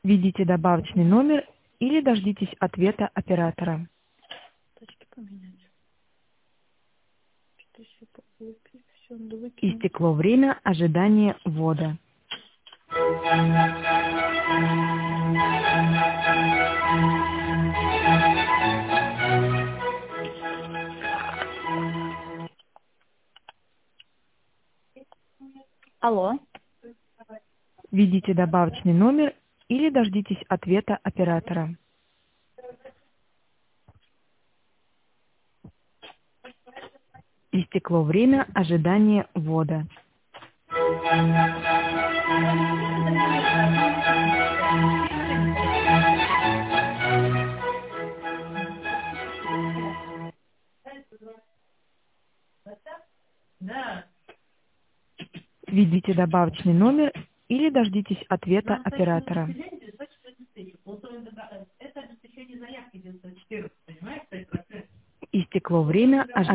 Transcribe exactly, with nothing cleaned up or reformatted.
Введите добавочный номер или дождитесь ответа оператора. Точки поменять. Что еще выпить? Все, надо выкинуть. Истекло время ожидания ввода. Алло. Введите добавочный номер или дождитесь ответа оператора. Истекло время ожидания ввода. Введите добавочный номер или дождитесь ответа оператора. Истекло время ожидания.